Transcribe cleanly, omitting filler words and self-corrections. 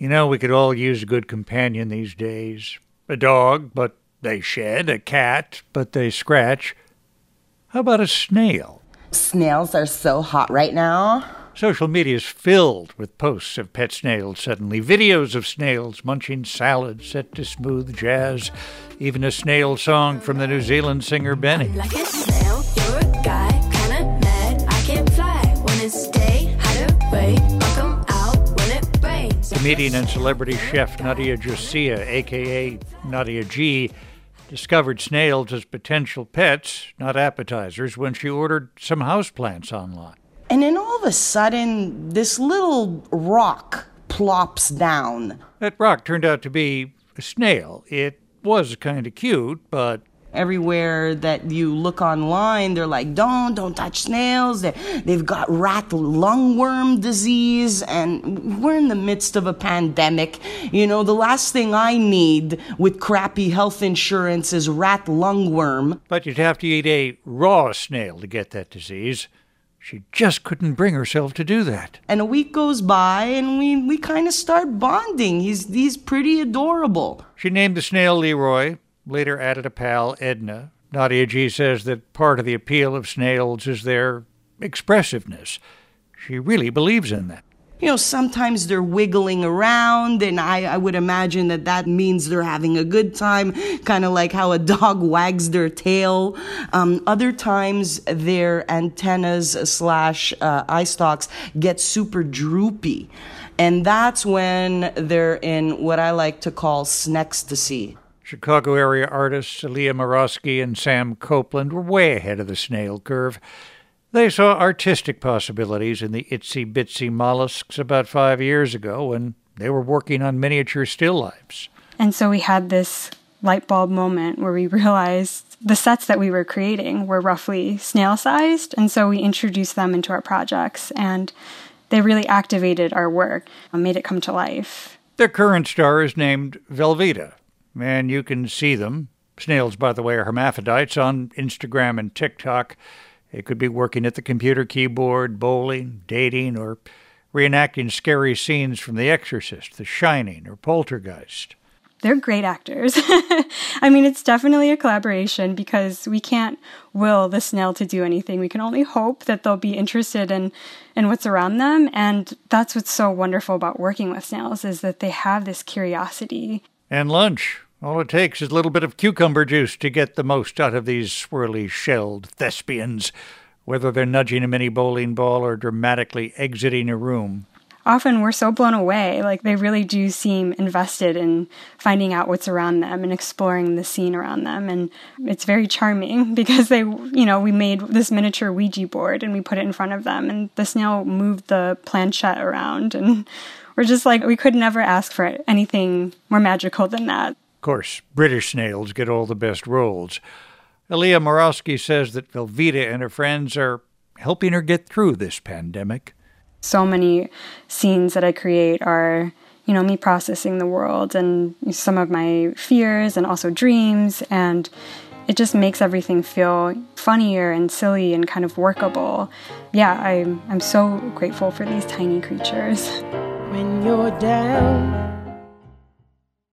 You know, we could all use a good companion these days. A dog, but they shed. A cat, but they scratch. How about a snail? Snails are so hot right now. Social media is filled with posts of pet snails suddenly. Videos of snails munching salad set to smooth jazz. Even a snail song from the New Zealand singer Benny. I'm like a snail, you're a guy, kinda mad. I can't fly when it's day, hide away, I'll come out when it rains. Comedian and celebrity chef Nadia Josia, a.k.a. Nadia G., discovered snails as potential pets, not appetizers, when she ordered some houseplants online. And then all of a sudden, this little rock plops down. That rock turned out to be a snail. It was kind of cute, but Everywhere that you look online, they're like, don't touch snails. They've got rat lungworm disease, and we're in the midst of a pandemic. You know, the last thing I need with crappy health insurance is rat lungworm. But you'd have to eat a raw snail to get that disease. She just couldn't bring herself to do that. And a week goes by, and we kind of start bonding. He's pretty adorable. She named the snail Leroy, later added a pal, Edna. Nadia G. says that part of the appeal of snails is their expressiveness. She really believes in that. You know, sometimes they're wiggling around, and I would imagine that means they're having a good time, kind of like how a dog wags their tail. Other times, their antennas / eye stalks get super droopy. And that's when they're in what I like to call snextasy. Chicago area artists Aaliyah Morosky and Sam Copeland were way ahead of the snail curve. They saw artistic possibilities in the itsy-bitsy mollusks about 5 years ago when they were working on miniature still lifes. And so we had this light bulb moment where we realized the sets that we were creating were roughly snail-sized, and so we introduced them into our projects, and they really activated our work and made it come to life. Their current star is named Velveeta, and you can see them, snails, by the way, are hermaphrodites, on Instagram and TikTok. They could be working at the computer keyboard, bowling, dating, or reenacting scary scenes from The Exorcist, The Shining, or Poltergeist. They're great actors. I mean, it's definitely a collaboration because we can't will the snail to do anything. We can only hope that they'll be interested in what's around them. And that's what's so wonderful about working with snails is that they have this curiosity. And lunch. All it takes is a little bit of cucumber juice to get the most out of these swirly-shelled thespians, whether they're nudging a mini bowling ball or dramatically exiting a room. Often we're so blown away, like they really do seem invested in finding out what's around them and exploring the scene around them. And it's very charming because we made this miniature Ouija board and we put it in front of them and the snail moved the planchette around and we're just like, we could never ask for anything more magical than that. Of course, British snails get all the best roles. Aaliyah Morosky says that Velveeta and her friends are helping her get through this pandemic. So many scenes that I create are, me processing the world and some of my fears and also dreams, and it just makes everything feel funnier and silly and kind of workable. Yeah, I'm so grateful for these tiny creatures. When you're down